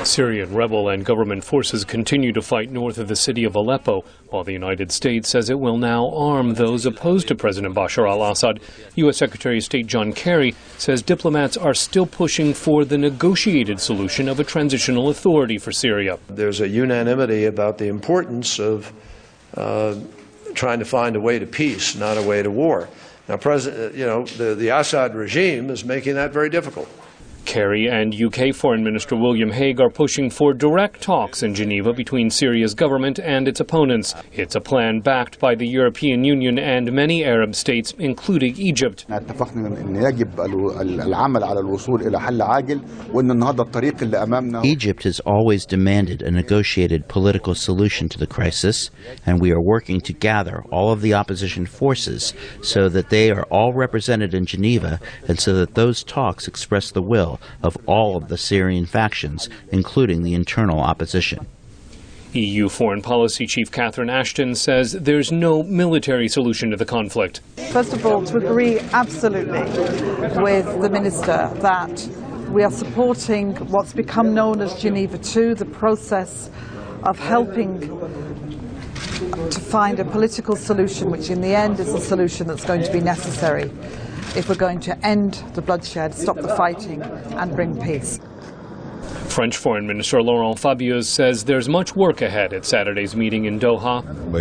Syrian rebel and government forces continue to fight north of the city of Aleppo, while the United States says it will now arm those opposed to President Bashar al-Assad. U.S. Secretary of State John Kerry says diplomats are still pushing for the negotiated solution of a transitional authority for Syria. There's a unanimity about the importance of trying to find a way to peace, not a way to war. Now, the Assad regime is making that very difficult. Kerry and UK Foreign Minister William Hague are pushing for direct talks in Geneva between Syria's government and its opponents. It's a plan backed by the European Union and many Arab states, including Egypt. Egypt has always demanded a negotiated political solution to the crisis, and we are working to gather all of the opposition forces so that they are all represented in Geneva and so that those talks express the will of all of the Syrian factions, including the internal opposition. EU Foreign Policy Chief Catherine Ashton says there's no military solution to the conflict. First of all, to agree absolutely with the Minister that we are supporting what's become known as Geneva II, the process of helping to find a political solution, which in the end is a solution that's going to be necessary if we're going to end the bloodshed, stop the fighting and bring peace. French Foreign Minister Laurent Fabius says there's much work ahead at Saturday's meeting in Doha.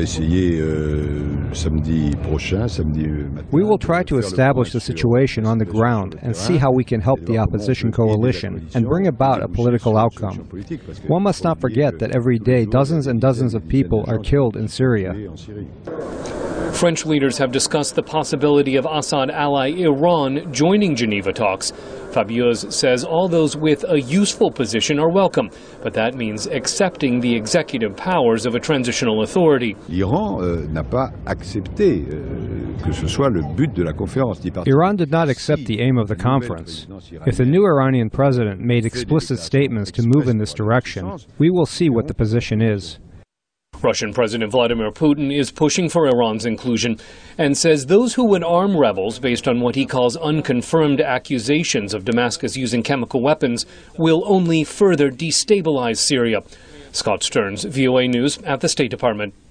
We will try to establish the situation on the ground and see how we can help the opposition coalition and bring about a political outcome. One must not forget that every day dozens and dozens of people are killed in Syria. French leaders have discussed the possibility of Assad ally Iran joining Geneva talks. Fabius says all those with a useful position are welcome, but that means accepting the executive powers of a transitional authority. Iran did not accept the aim of the conference. If the new Iranian president made explicit statements to move in this direction, we will see what the position is. Russian President Vladimir Putin is pushing for Iran's inclusion and says those who would arm rebels based on what he calls unconfirmed accusations of Damascus using chemical weapons will only further destabilize Syria. Scott Stearns, VOA News at the State Department.